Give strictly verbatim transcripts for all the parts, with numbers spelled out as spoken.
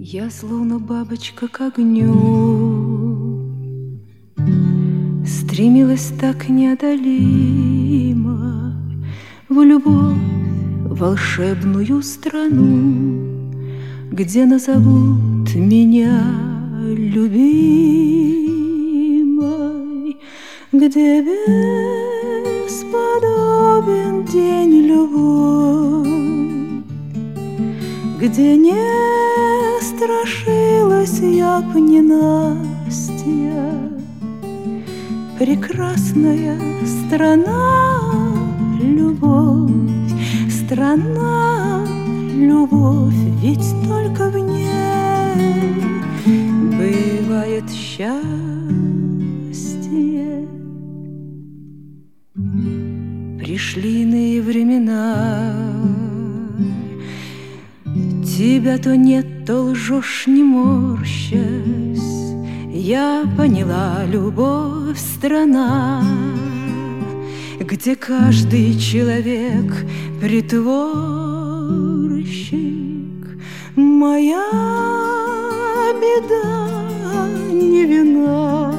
Я словно бабочка к огню стремилась так неодолимо в любовь, волшебную страну, где назовут меня любимой, где бесподобен день любовь, где не страшилась я б ненастья. Прекрасная страна, любовь, страна, любовь, ведь только в ней бывает счастье. Пришли иные времена, тебя то нет, то лжешь, не морщась. Я поняла, любовь — страна, где каждый человек притворщик. Моя беда не вина,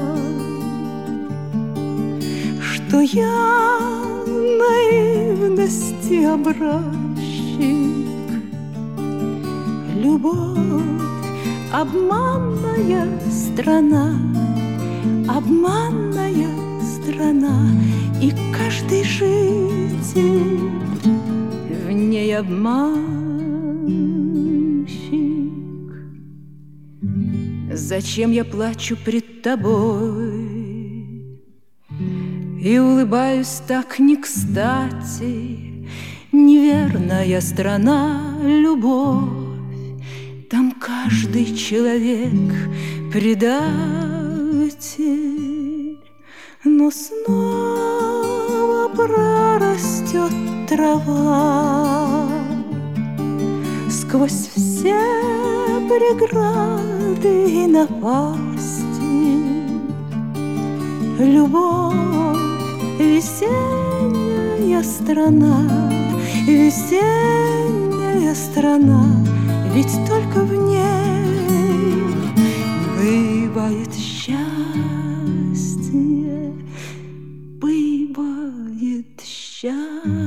что я наивности образчик. Любовь — обманная страна, обманная страна, и каждый житель в ней обманщик. Зачем я плачу пред тобой и улыбаюсь так не кстати? Неверная страна, любовь, там каждый человек предатель. Но снова прорастет трава сквозь все преграды и напасти. Любовь — весенняя страна, весенняя страна, ведь только в ней бывает счастье, бывает счастье.